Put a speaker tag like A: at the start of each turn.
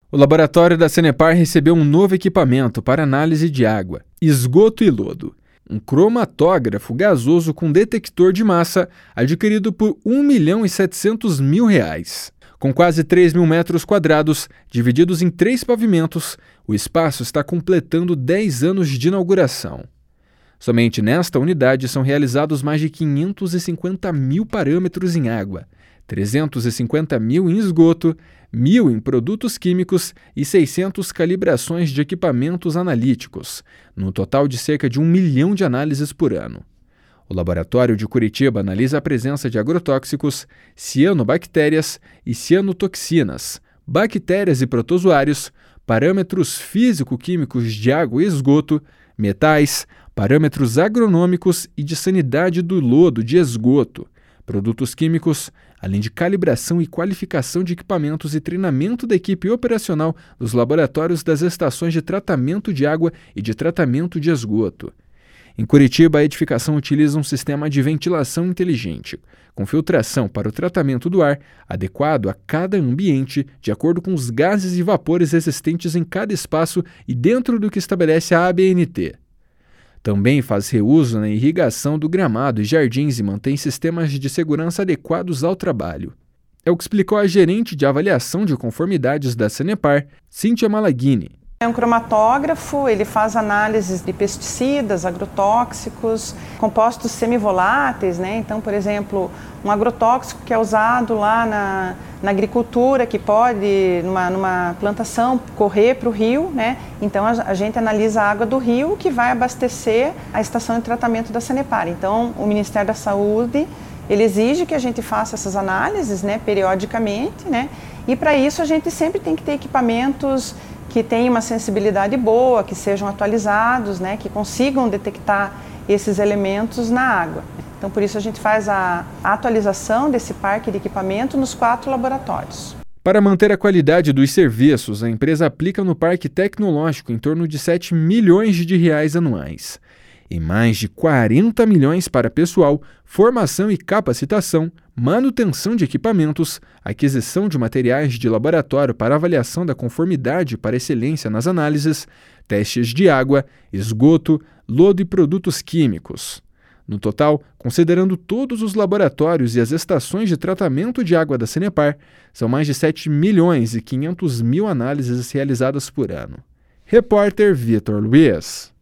A: O laboratório da Sanepar recebeu um novo equipamento para análise de água, esgoto e lodo. Um cromatógrafo gasoso com detector de massa adquirido por R$ 1.700.000. Com quase 3 mil metros quadrados, divididos em 3 pavimentos, o espaço está completando 10 anos de inauguração. Somente nesta unidade são realizados mais de 550 mil parâmetros em água, 350 mil em esgoto, 1.000 em produtos químicos e 600 calibrações de equipamentos analíticos, no total de cerca de 1 milhão de análises por ano. O laboratório de Curitiba analisa a presença de agrotóxicos, cianobactérias e cianotoxinas, bactérias e protozoários, parâmetros físico-químicos de água e esgoto, metais, parâmetros agronômicos e de sanidade do lodo de esgoto, produtos químicos, além de calibração e qualificação de equipamentos e treinamento da equipe operacional dos laboratórios das estações de tratamento de água e de tratamento de esgoto. Em Curitiba, a edificação utiliza um sistema de ventilação inteligente, com filtração para o tratamento do ar, adequado a cada ambiente, de acordo com os gases e vapores existentes em cada espaço e dentro do que estabelece a ABNT. Também faz reuso na irrigação do gramado e jardins e mantém sistemas de segurança adequados ao trabalho. É o que explicou a gerente de avaliação de conformidades da Sanepar, Cíntia Malaguini.
B: É um cromatógrafo, ele faz análises de pesticidas, agrotóxicos, compostos semivoláteis, né? Então, por exemplo, um agrotóxico que é usado lá na agricultura, que pode, numa plantação, correr para o rio, né? Então, a gente analisa a água do rio que vai abastecer a estação de tratamento da Sanepar. Então, o Ministério da Saúde, ele exige que a gente faça essas análises, né, periodicamente, né? E para isso a gente sempre tem que ter equipamentos que tenham uma sensibilidade boa, que sejam atualizados, né, que consigam detectar esses elementos na água. Então, por isso a gente faz a atualização desse parque de equipamento nos 4 laboratórios.
A: Para manter a qualidade dos serviços, a empresa aplica no parque tecnológico em torno de R$ 7 milhões anuais. E mais de 40 milhões para pessoal, formação e capacitação, manutenção de equipamentos, aquisição de materiais de laboratório para avaliação da conformidade para excelência nas análises, testes de água, esgoto, lodo e produtos químicos. No total, considerando todos os laboratórios e as estações de tratamento de água da Sanepar, são mais de 7 milhões e 500 mil análises realizadas por ano. Repórter Vitor Luiz.